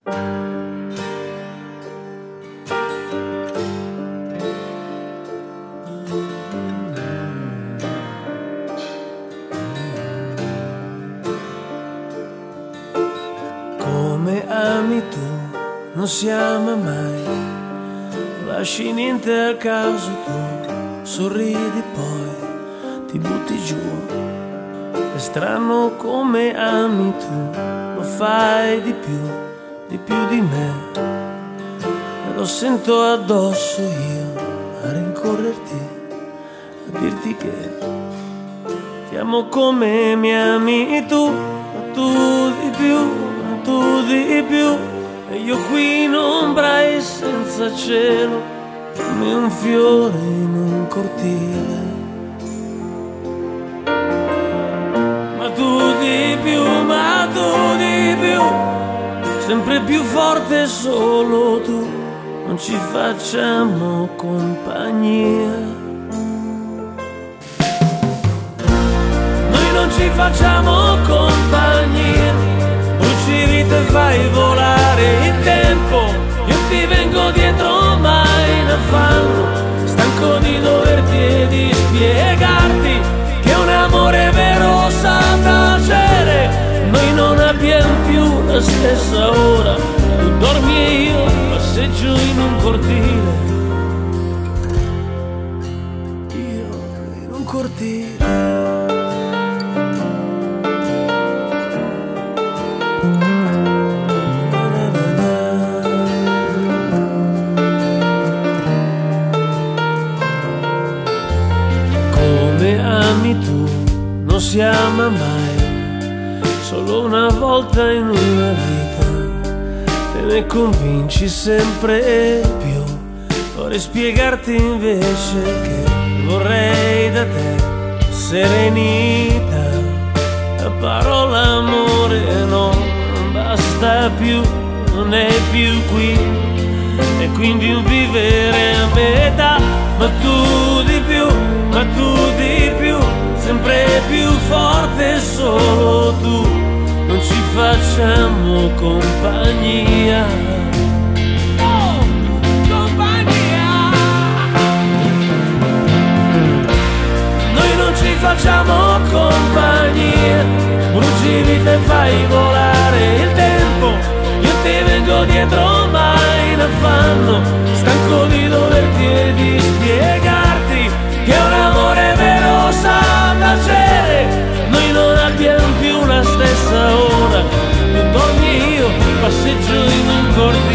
Come ami tu, non si ama mai, non lasci niente al caso tu, sorridi poi ti butti giù. È strano come ami tu, lo fai di più di me, e lo sento addosso io a rincorrerti, a dirti che ti amo come mi ami tu, ma tu di più. Tu di più, e io qui in ombra e senza cielo, come un fiore in un cortile. Ma tu di più, sempre più forte solo tu, non ci facciamo compagnia. Noi non ci facciamo compagnia. Vita e fai volare il tempo, io ti vengo dietro mai in affanno, stanco di doverti e di spiegarti che un amore vero sa tacere. Noi non abbiamo più la stessa ora, tu dormi e io passeggio in un cortile, io in un cortile. Tu non si ama mai, solo una volta in una vita, te ne convinci sempre più. Vorrei spiegarti invece che vorrei da te serenità, la parola amore non basta più, non è più qui, e quindi un vivere a metà. Ma tu di più, sempre più forte solo tu, non ci facciamo compagnia. Oh, compagnia! Noi non ci facciamo compagnia, bruci vita e fai volare il tempo, io ti vengo dietro mai in affanno, stanco di doverti e di spiegarti che un amore vero sa tacere. Noi non abbiamo più la stessa ora, tu dormi e io passeggio in un cortile.